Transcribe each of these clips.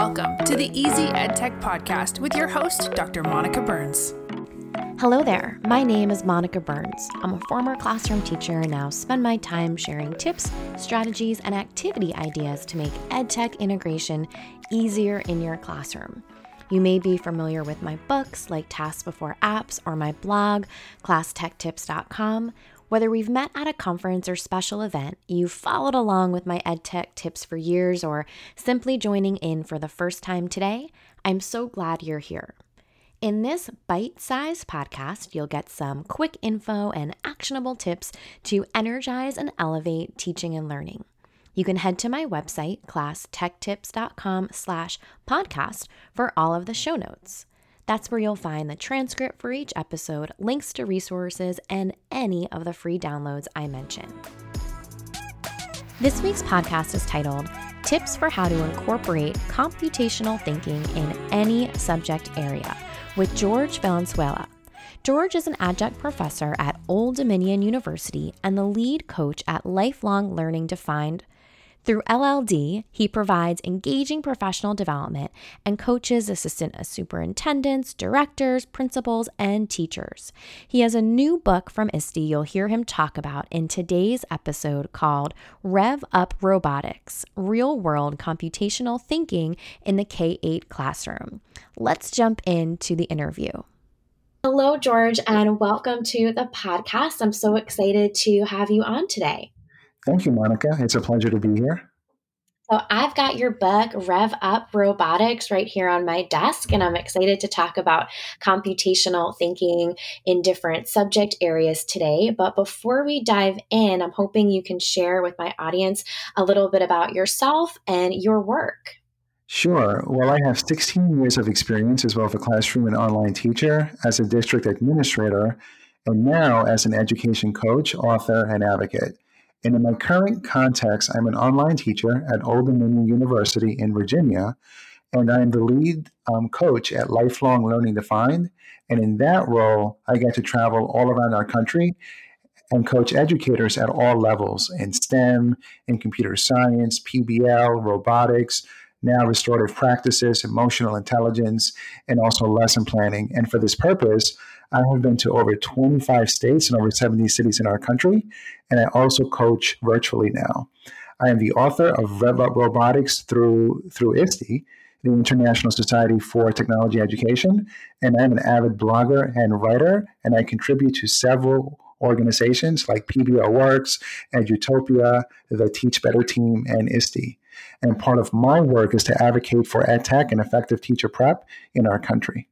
Welcome to the Easy EdTech Podcast with your host, Dr. Monica Burns. Hello there, my name is Monica Burns. I'm a former classroom teacher and now spend my time sharing tips, strategies, and activity ideas to make EdTech integration easier in your classroom. You may be familiar with my books like Tasks Before Apps or my blog, ClassTechTips.com. Whether we've met at a conference or special event, you've followed along with my EdTech tips for years, or simply joining in for the first time today, I'm so glad you're here. In this bite-sized podcast, you'll get some quick info and actionable tips to energize and elevate teaching and learning. You can head to my website, ClassTechTips.com/podcast, for all of the show notes. That's where you'll find the transcript for each episode, links to resources, and any of the free downloads I mention. This week's podcast is titled Tips for How to Incorporate Computational Thinking in Any Subject Area with George Valenzuela. George is an adjunct professor at Old Dominion University and the lead coach at Lifelong Learning Defined. Through LLD, he provides engaging professional development and coaches assistant superintendents, directors, principals, and teachers. He has a new book from ISTE you'll hear him talk about in today's episode called Rev Up Robotics, Real-World Computational Thinking in the K-8 Classroom. Let's jump into the interview. Hello, George, and welcome to the podcast. I'm so excited to have you on today. Thank you, Monica. It's a pleasure to be here. So I've got your book, Rev Up Robotics, right here on my desk, and I'm excited to talk about computational thinking in different subject areas today. But before we dive in, I'm hoping you can share with my audience a little bit about yourself and your work. Sure. Well, I have 16 years of experience as both a classroom and online teacher, as a district administrator, and now as an education coach, author, and advocate. And in my current context, I'm an online teacher at Old Dominion University in Virginia, and I'm the lead coach at Lifelong Learning Defined. And in that role, I get to travel all around our country and coach educators at all levels in STEM, in computer science, PBL, robotics, now restorative practices, emotional intelligence, and also lesson planning. And for this purpose, I have been to over 25 states and over 70 cities in our country, and I also coach virtually now. I am the author of Rev Up Robotics through ISTE, the International Society for Technology Education, and I'm an avid blogger and writer, and I contribute to several organizations like PBL Works, Edutopia, the Teach Better Team, and ISTE. And part of my work is to advocate for EdTech and effective teacher prep in our country.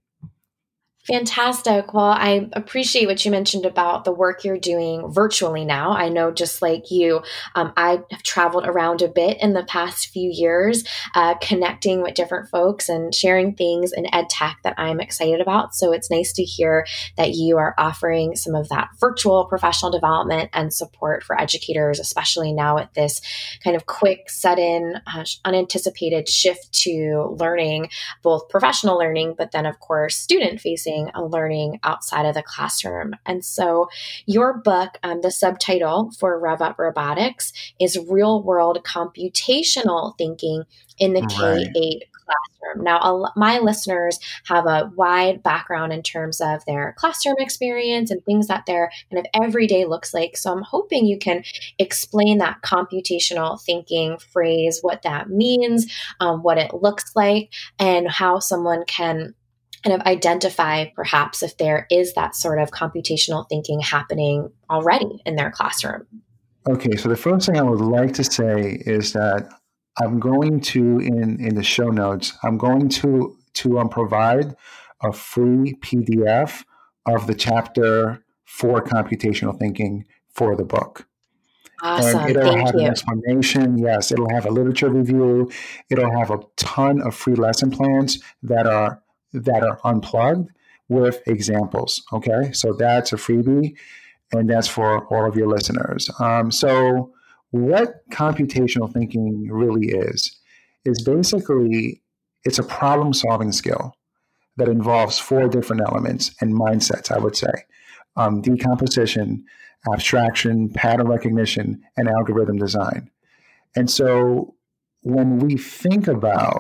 Fantastic. Well, I appreciate what you mentioned about the work you're doing virtually now. I know just like you, I have traveled around a bit in the past few years, connecting with different folks and sharing things in ed tech that I'm excited about. So it's nice to hear that you are offering some of that virtual professional development and support for educators, especially now with this kind of quick, sudden, unanticipated shift to learning, both professional learning, but then of course, student-facing learning outside of the classroom. And so your book, the subtitle for Rev Up Robotics is Real World Computational Thinking in the K-8 Classroom. Now, my listeners have a wide background in terms of their classroom experience and things that their kind of everyday looks like. So I'm hoping you can explain that computational thinking phrase, what that means, what it looks like, and how someone can kind of identify perhaps if there is that sort of computational thinking happening already in their classroom. Okay, so the first thing I would like to say is that I'm going to, in the show notes, I'm going to provide a free PDF of the chapter for computational thinking for the book. Awesome. And it'll Thank have you. an explanation. Yes, it'll have a literature review. It'll have a ton of free lesson plans that are unplugged with examples. Okay, so that's a freebie, and that's for all of your listeners. So what computational thinking really is basically it's a problem-solving skill that involves 4 different elements and mindsets, I would say. Decomposition, abstraction, pattern recognition, and algorithm design. And so when we think about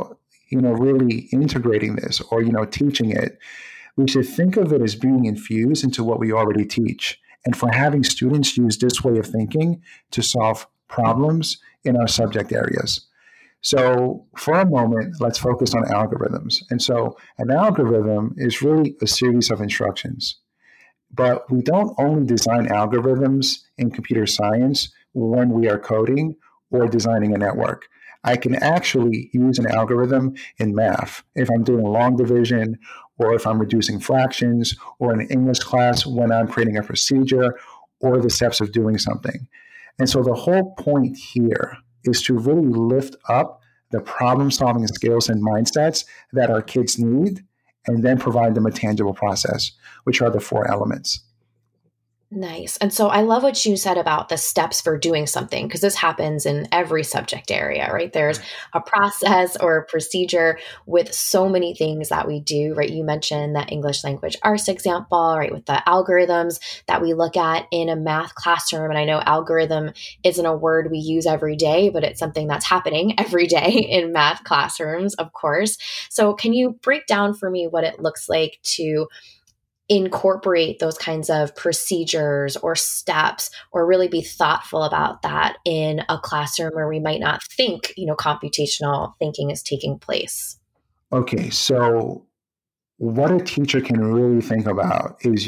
really integrating this or, teaching it, we should think of it as being infused into what we already teach. And for having students use this way of thinking to solve problems in our subject areas. So for a moment, let's focus on algorithms. And so an algorithm is really a series of instructions. But we don't only design algorithms in computer science when we are coding or designing a network. I can actually use an algorithm in math if I'm doing long division or if I'm reducing fractions or in an English class when I'm creating a procedure or the steps of doing something. And so the whole point here is to really lift up the problem-solving skills and mindsets that our kids need and then provide them a tangible process, which are the 4 elements. Nice. And so I love what you said about the steps for doing something, because this happens in every subject area, right? There's a process or a procedure with so many things that we do, right? You mentioned that English language arts example, right? With the algorithms that we look at in a math classroom. And I know algorithm isn't a word we use every day, but it's something that's happening every day in math classrooms, of course. So can you break down for me what it looks like to incorporate those kinds of procedures or steps, or really be thoughtful about that in a classroom where we might not think, computational thinking is taking place? Okay, so what a teacher can really think about is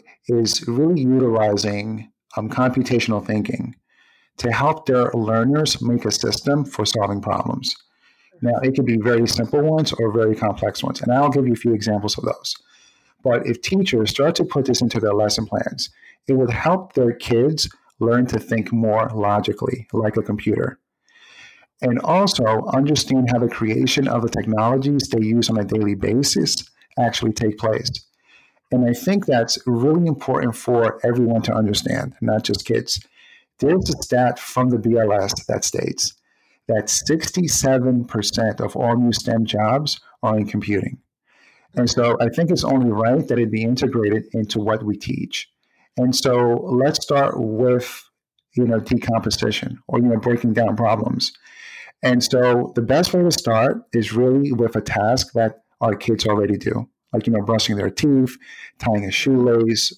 really utilizing computational thinking to help their learners make a system for solving problems. Now, it can be very simple ones or very complex ones, and I'll give you a few examples of those. But if teachers start to put this into their lesson plans, it would help their kids learn to think more logically, like a computer. And also understand how the creation of the technologies they use on a daily basis actually take place. And I think that's really important for everyone to understand, not just kids. There's a stat from the BLS that states that 67% of all new STEM jobs are in computing. And so I think it's only right that it be integrated into what we teach. And so let's start with, decomposition or, breaking down problems. And so the best way to start is really with a task that our kids already do, like, brushing their teeth, tying a shoelace,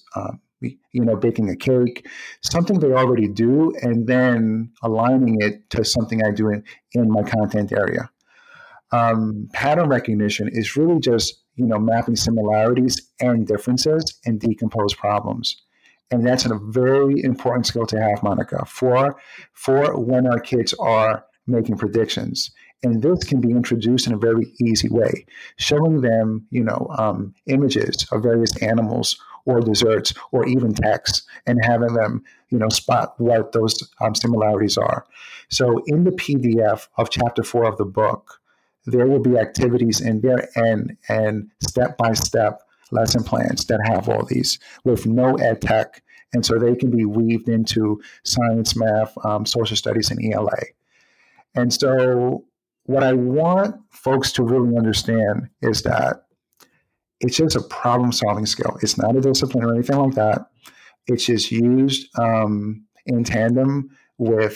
baking a cake, something they already do, and then aligning it to something I do in my content area. Pattern recognition is really just, mapping similarities and differences and decompose problems. And that's a very important skill to have, Monica, for when our kids are making predictions. And this can be introduced in a very easy way, showing them, images of various animals or desserts or even text and having them, spot what those similarities are. So in the PDF of chapter 4 of the book, there will be activities in there and step-by-step lesson plans that have all these with no ed tech. And so they can be weaved into science, math, social studies, and ELA. And so what I want folks to really understand is that it's just a problem-solving skill. It's not a discipline or anything like that. It's just used in tandem with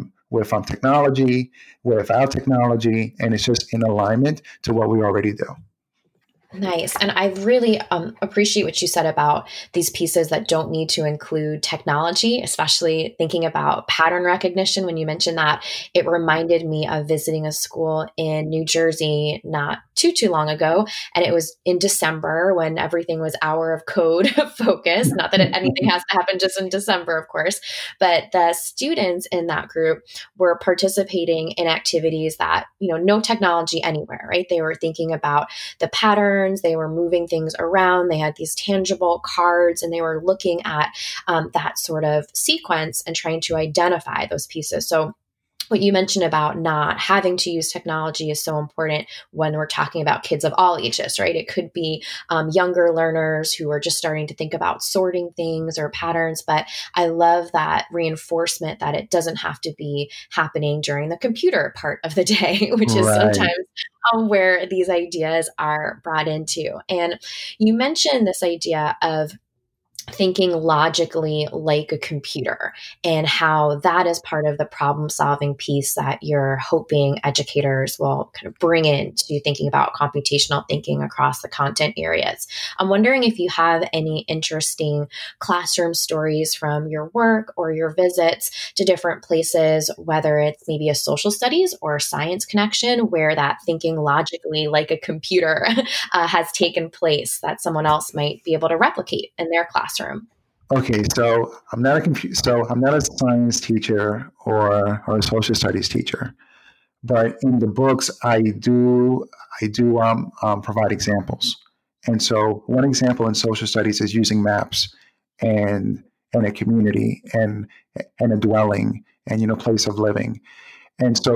technology, without technology, and it's just in alignment to what we already do. Nice. And I really appreciate what you said about these pieces that don't need to include technology, especially thinking about pattern recognition. When you mentioned that, it reminded me of visiting a school in New Jersey not too long ago. And it was in December when everything was hour of code focused. Not that anything has to happen just in December, of course, but the students in that group were participating in activities that, no technology anywhere, right? They were thinking about the pattern. They were moving things around. They had these tangible cards and they were looking at that sort of sequence and trying to identify those pieces. So what you mentioned about not having to use technology is so important when we're talking about kids of all ages, right? It could be younger learners who are just starting to think about sorting things or patterns, but I love that reinforcement that it doesn't have to be happening during the computer part of the day, which is sometimes where these ideas are brought into. And you mentioned this idea of thinking logically like a computer, and how that is part of the problem solving piece that you're hoping educators will kind of bring into thinking about computational thinking across the content areas. I'm wondering if you have any interesting classroom stories from your work or your visits to different places, whether it's maybe a social studies or science connection where that thinking logically like a computer has taken place that someone else might be able to replicate in their classroom. Okay, so I'm not a science teacher or a social studies teacher, but in the books I do provide examples. And so one example in social studies is using maps and a community and a dwelling and place of living. And so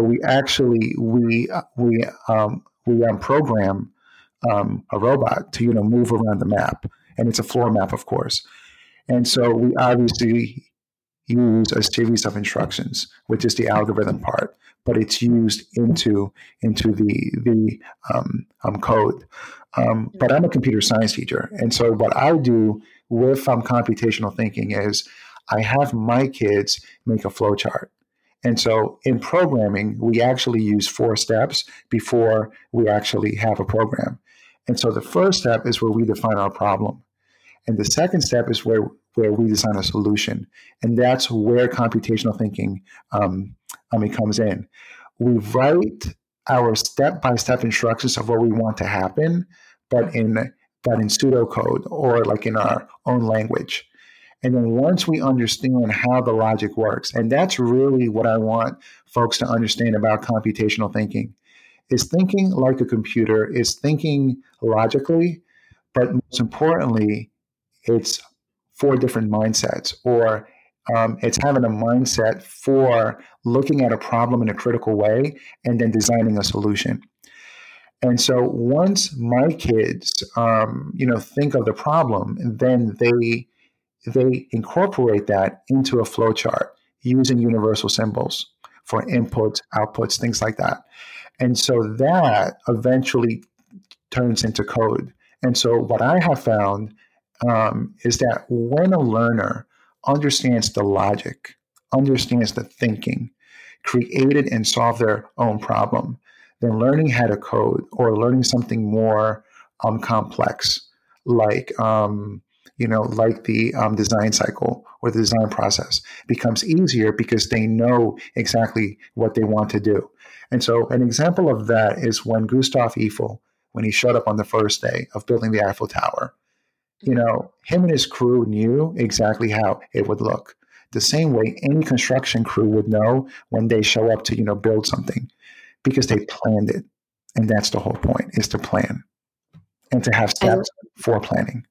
we program a robot to move around the map, and it's a floor map, of course. And so we obviously use a series of instructions, which is the algorithm part, but it's used into the code. But I'm a computer science teacher, and so what I do with computational thinking is I have my kids make a flowchart. And so in programming, we actually use 4 steps before we actually have a program. And so the first step is where we define our problem. And the second step is where we design a solution. And that's where computational thinking comes in. We write our step-by-step instructions of what we want to happen, but in pseudocode or like in our own language. And then once we understand how the logic works, and that's really what I want folks to understand about computational thinking, is thinking like a computer, is thinking logically, but most importantly, it's 4 different mindsets, or it's having a mindset for looking at a problem in a critical way and then designing a solution. And so once my kids, think of the problem, then they incorporate that into a flowchart using universal symbols for inputs, outputs, things like that. And so that eventually turns into code. And so what I have found is that when a learner understands the logic, understands the thinking, created and solved their own problem, then learning how to code or learning something more complex, like the design cycle or the design process, becomes easier because they know exactly what they want to do. And so an example of that is when Gustave Eiffel, when he showed up on the first day of building the Eiffel Tower, him and his crew knew exactly how it would look. The same way any construction crew would know when they show up to, build something, because they planned it. And that's the whole point, is to plan and to have steps for planning.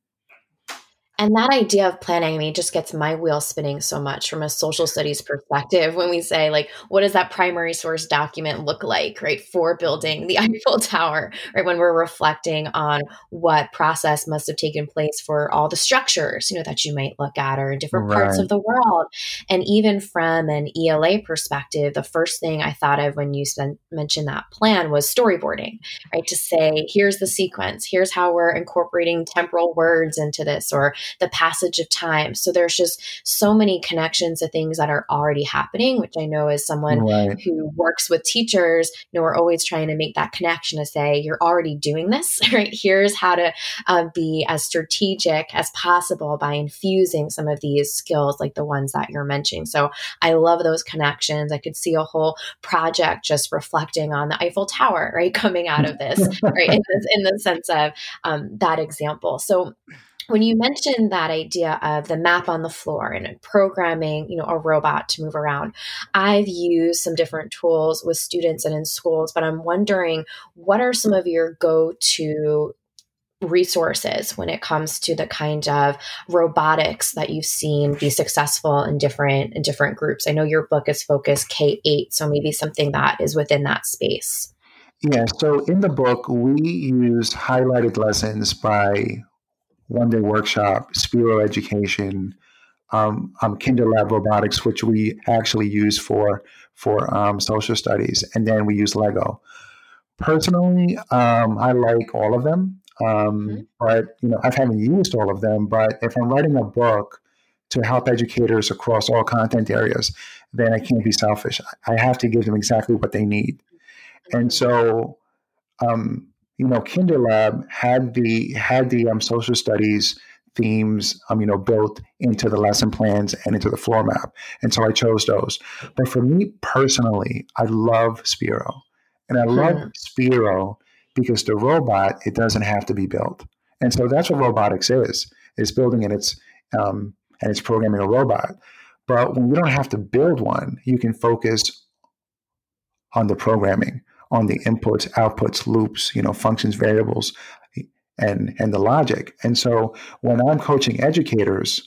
And that idea of planning, just gets my wheel spinning so much from a social studies perspective when we say, like, what does that primary source document look like, right, for building the Eiffel Tower, right, when we're reflecting on what process must have taken place for all the structures, that you might look at, or in different parts of the world. And even from an ELA perspective, the first thing I thought of when you mentioned that plan was storyboarding, right, to say, here's the sequence, here's how we're incorporating temporal words into this, or the passage of time. So there's just so many connections to things that are already happening, which I know as someone who works with teachers, we're always trying to make that connection to say, you're already doing this, right? Here's how to be as strategic as possible by infusing some of these skills like the ones that you're mentioning. So I love those connections. I could see a whole project just reflecting on the Eiffel Tower, right? Coming out of this, right? In the sense of that example. So when you mentioned that idea of the map on the floor and programming, a robot to move around, I've used some different tools with students and in schools, but I'm wondering, what are some of your go-to resources when it comes to the kind of robotics that you've seen be successful in different groups? I know your book is focused K-8, so maybe something that is within that space. Yeah, so in the book, we use highlighted lessons by One Day Workshop, Spiro Education, KinderLab Robotics, which we actually use for social studies, and then we use Lego. Personally, I like all of them. But, I haven't used all of them. But if I'm writing a book to help educators across all content areas, then I can't be selfish. I have to give them exactly what they need. And so, KinderLab had the social studies themes, built into the lesson plans and into the floor map. And so I chose those. But for me personally, I love Spiro. And I love Spiro because the robot, it doesn't have to be built. And so that's what robotics is building and it's programming a robot. But when you don't have to build one, you can focus on the programming, on the inputs, outputs, loops, functions, variables, and the logic. And so when I'm coaching educators,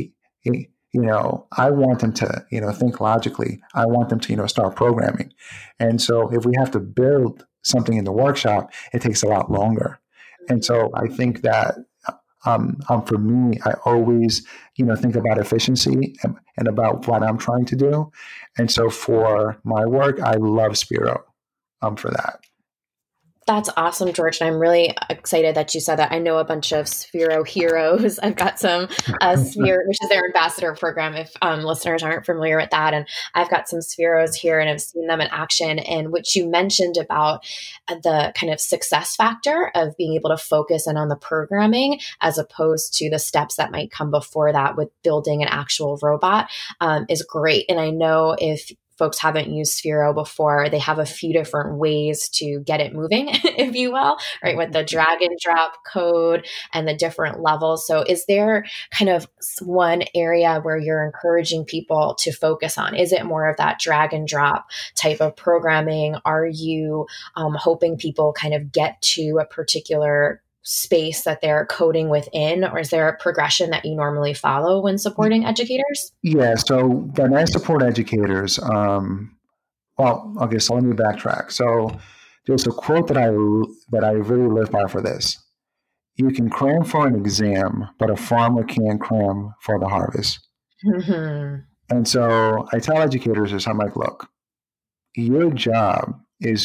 I want them to, think logically. I want them to, start programming. And so if we have to build something in the workshop, it takes a lot longer. And so I think that for me, I always, think about efficiency and about what I'm trying to do. And so for my work, I love Spiro for that. That's awesome, George. And I'm really excited that you said that. I know a bunch of Spiro heroes. I've got some Spiro, which is their ambassador program, if listeners aren't familiar with that. And I've got some Spiros here and I've seen them in action. And what you mentioned about the kind of success factor of being able to focus in on the programming as opposed to the steps that might come before that with building an actual robot is great. And I know if folks haven't used Spiro before, they have a few different ways to get it moving, if you will, right? With the drag and drop code and the different levels. So is there kind of one area where you're encouraging people to focus on? Is it more of that drag and drop type of programming? Are you hoping people kind of get to a particular space that they're coding within, or is there a progression that you normally follow when supporting educators? Yeah, so when I support educators, so let me backtrack. So there's a quote that I really live by for this. You can cram for an exam, but a farmer can't cram for the harvest. And so I tell educators, I'm like, look, your job is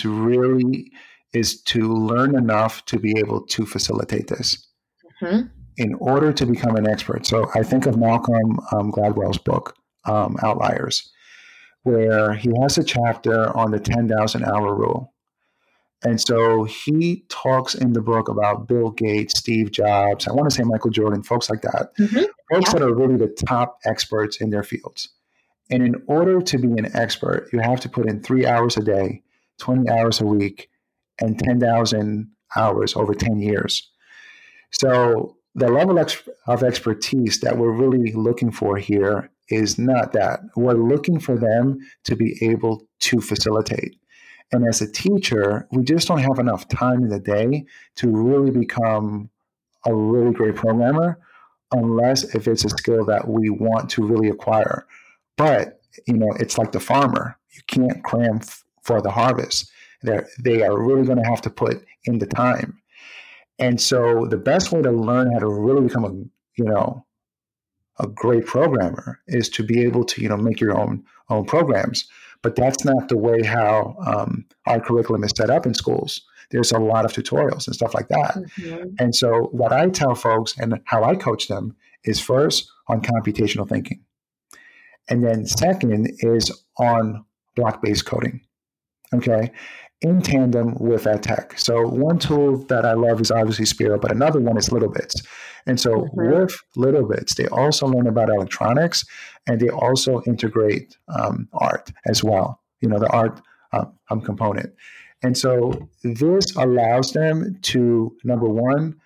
to learn enough to be able to facilitate this in order to become an expert. So I think of Malcolm Gladwell's book, Outliers, where he has a chapter on the 10,000 hour rule. And so he talks in the book about Bill Gates, Steve Jobs, I want to say Michael Jordan, folks like that, folks that are really the top experts in their fields. And in order to be an expert, you have to put in 3 hours a day, 20 hours a week, and 10,000 hours over 10 years. So the level of expertise that we're really looking for here is not that. We're looking for them to be able to facilitate. And as a teacher, we just don't have enough time in the day to really become a really great programmer, unless if it's a skill that we want to really acquire. But, it's like the farmer. You can't cram for the harvest. They are really going to have to put in the time. And so the best way to learn how to really become a great programmer is to be able to, make your own programs. But that's not the way how our curriculum is set up in schools. There's a lot of tutorials and stuff like that. And so what I tell folks and how I coach them is first on computational thinking. And then second is on block-based coding. Okay. In tandem with that tech. So one tool that I love is obviously Spiro, but another one is Littlebits. And so with Littlebits, they also learn about electronics and they also integrate art as well, the art component. And so this allows them to, number one,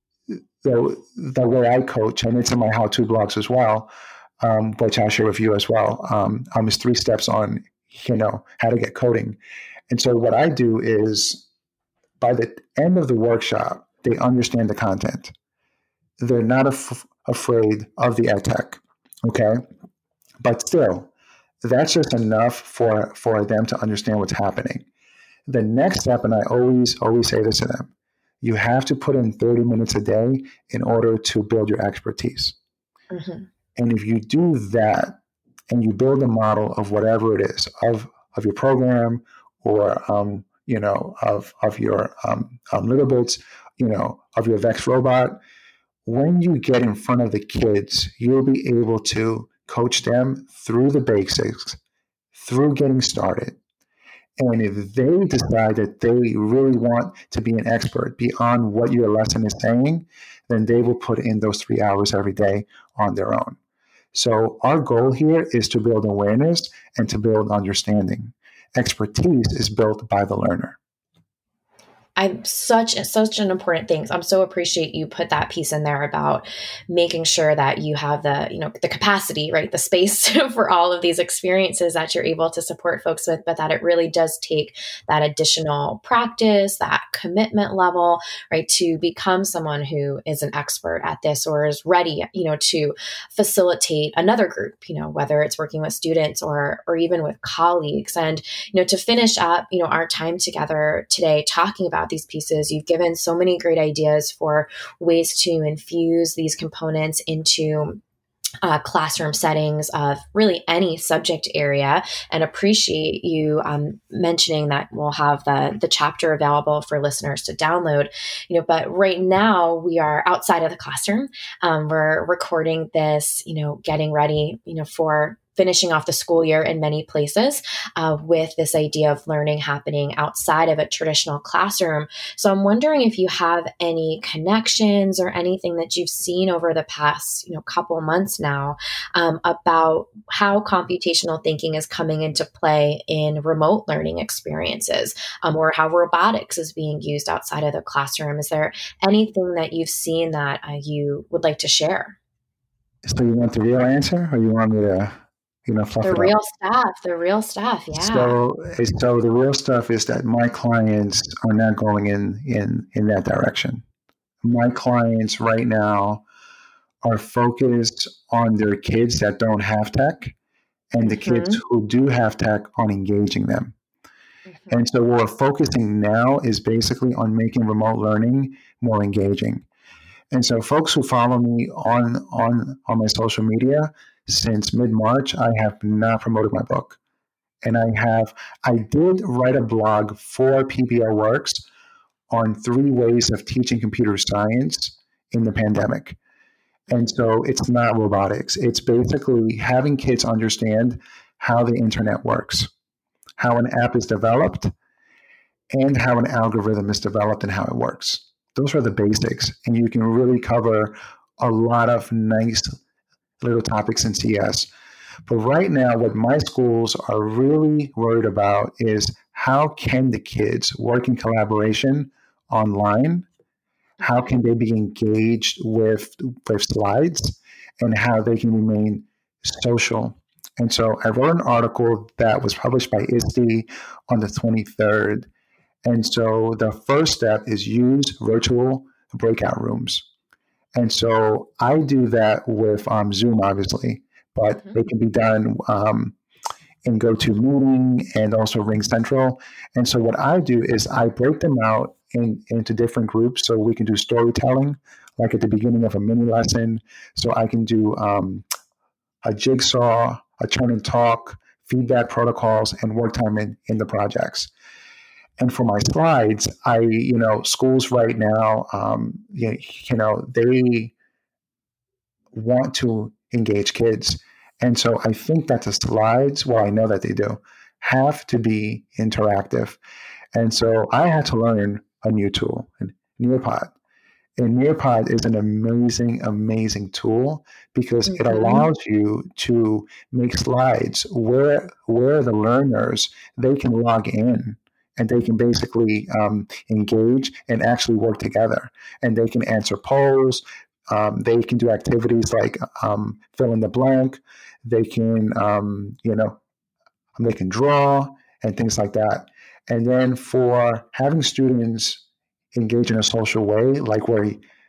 the way I coach, and it's in my how-to blogs as well, which I'll share with you as well, is 3 steps on, how to get coding. And so what I do is by the end of the workshop, they understand the content. They're not afraid of the ed tech, okay? But still, that's just enough for them to understand what's happening. The next step, and I always say this to them, you have to put in 30 minutes a day in order to build your expertise. And if you do that and you build a model of whatever it is, of your program, or of your Littlebits, of your Vex robot. When you get in front of the kids, you'll be able to coach them through the basics, through getting started. And if they decide that they really want to be an expert beyond what your lesson is saying, then they will put in those 3 hours every day on their own. So our goal here is to build awareness and to build understanding. Expertise is built by the learner. I'm such an important thing. I'm so appreciate you put that piece in there about making sure that you have the capacity, right? The space for all of these experiences that you're able to support folks with, but that it really does take that additional practice, that commitment level, right? To become someone who is an expert at this or is ready, to facilitate another group, whether it's working with students or even with colleagues. And, to finish up, our time together today talking about these pieces, you've given so many great ideas for ways to infuse these components into classroom settings of really any subject area, and appreciate you mentioning that we'll have the chapter available for listeners to download. But right now we are outside of the classroom. We're recording this, getting ready, for finishing off the school year in many places with this idea of learning happening outside of a traditional classroom. So I'm wondering if you have any connections or anything that you've seen over the past, couple months now about how computational thinking is coming into play in remote learning experiences, or how robotics is being used outside of the classroom. Is there anything that you've seen that you would like to share? So you want the real answer, or you want me to fluff the it real up? stuff, the real stuff. Yeah. So the real stuff is that my clients are not going in that direction. My clients right now are focused on their kids that don't have tech and the kids who do have tech on engaging them. And so what we're focusing now is basically on making remote learning more engaging. And so folks who follow me on my social media, since mid-March, I have not promoted my book. And I did write a blog for PBL Works on 3 ways of teaching computer science in the pandemic. And so it's not robotics. It's basically having kids understand how the internet works, how an app is developed, and how an algorithm is developed and how it works. Those are the basics. And you can really cover a lot of nice little topics in CS. But right now, what my schools are really worried about is how can the kids work in collaboration online? How can they be engaged with slides, and how they can remain social? And so I wrote an article that was published by ISTE on the 23rd. And so the first step is use virtual breakout rooms. And so I do that with Zoom, obviously, but it can be done in GoToMeeting and also RingCentral. And so what I do is I break them out into different groups so we can do storytelling, like at the beginning of a mini lesson. So I can do a jigsaw, a turn and talk, feedback protocols, and work time in the projects. And for my slides, schools right now, they want to engage kids. And so I think that the slides, well, I know that they do, have to be interactive. And so I had to learn a new tool, Nearpod. And Nearpod is an amazing, amazing tool because it allows you to make slides where the learners, they can log in and they can basically engage and actually work together. And they can answer polls. They can do activities like fill in the blank. They can, they can draw and things like that. And then for having students engage in a social way, like we're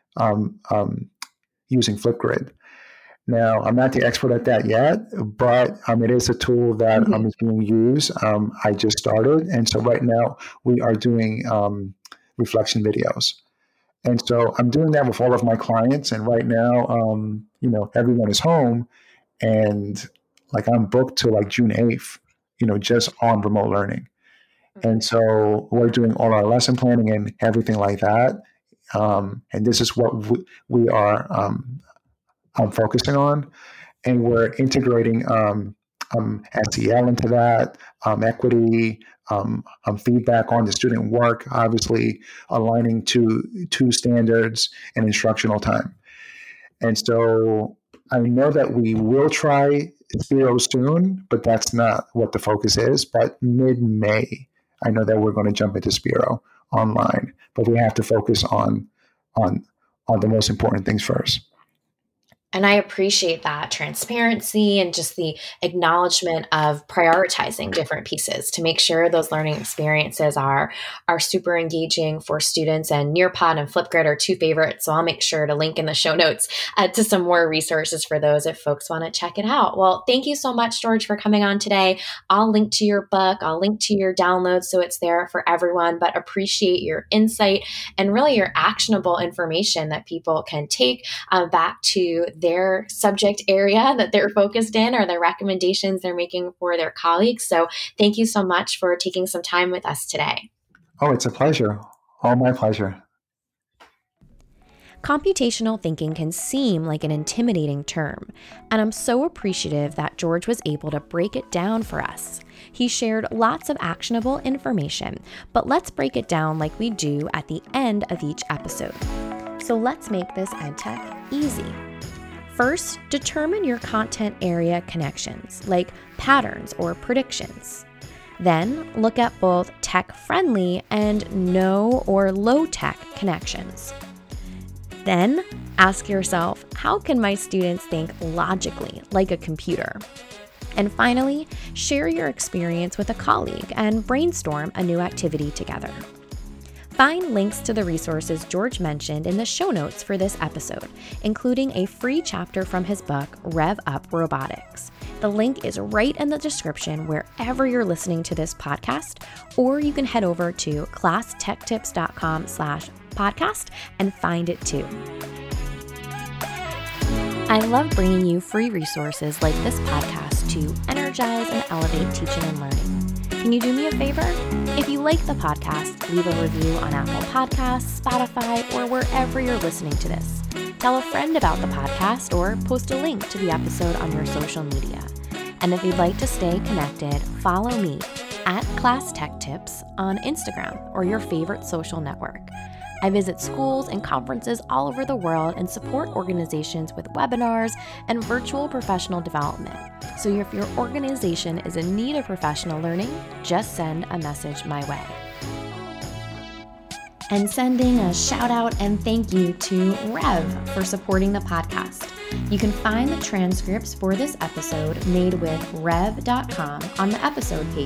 using Flipgrid. Now, I'm not the expert at that yet, but it is a tool that is being used. I just started. And so right now we are doing reflection videos. And so I'm doing that with all of my clients. And right now, everyone is home and I'm booked till June 8th, just on remote learning. And so we're doing all our lesson planning and everything like that And this is what we are focusing on. And we're integrating SEL into that, equity, feedback on the student work, obviously aligning to standards and instructional time. And so I know that we will try Spiro soon, but that's not what the focus is. But mid-May, I know that we're going to jump into Spiro online, but we have to focus on the most important things first. And I appreciate that transparency and just the acknowledgement of prioritizing different pieces to make sure those learning experiences are super engaging for students. And Nearpod and Flipgrid are two favorites. So I'll make sure to link in the show notes to some more resources for those if folks want to check it out. Well, thank you so much, George, for coming on today. I'll link to your book. I'll link to your downloads so it's there for everyone, but appreciate your insight and really your actionable information that people can take back to their subject area that they're focused in or their recommendations they're making for their colleagues. So thank you so much for taking some time with us today. Oh, it's a pleasure. All my pleasure. Computational thinking can seem like an intimidating term, and I'm so appreciative that George was able to break it down for us. He shared lots of actionable information, but let's break it down like we do at the end of each episode. So let's make this EdTech easy. First, determine your content area connections, like patterns or predictions. Then, look at both tech-friendly and no or low-tech connections. Then, ask yourself, how can my students think logically, like a computer? And finally, share your experience with a colleague and brainstorm a new activity together. Find links to the resources George mentioned in the show notes for this episode, including a free chapter from his book, Rev Up Robotics. The link is right in the description wherever you're listening to this podcast, or you can head over to classtechtips.com/podcast and find it too. I love bringing you free resources like this podcast to energize and elevate teaching and learning. Can you do me a favor? If you like the podcast, leave a review on Apple Podcasts, Spotify, or wherever you're listening to this. Tell a friend about the podcast or post a link to the episode on your social media. And if you'd like to stay connected, follow me at Class Tech Tips on Instagram or your favorite social network. I visit schools and conferences all over the world and support organizations with webinars and virtual professional development. So if your organization is in need of professional learning, just send a message my way. And sending a shout out and thank you to Rev for supporting the podcast. You can find the transcripts for this episode made with rev.com on the episode page,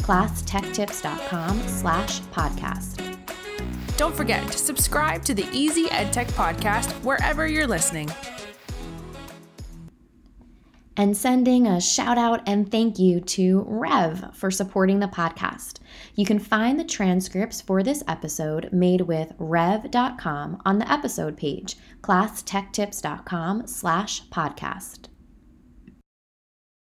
classtechtips.com/podcast. Don't forget to subscribe to the Easy EdTech podcast wherever you're listening. And sending a shout out and thank you to Rev for supporting the podcast. You can find the transcripts for this episode made with rev.com on the episode page, classtechtips.com/podcast.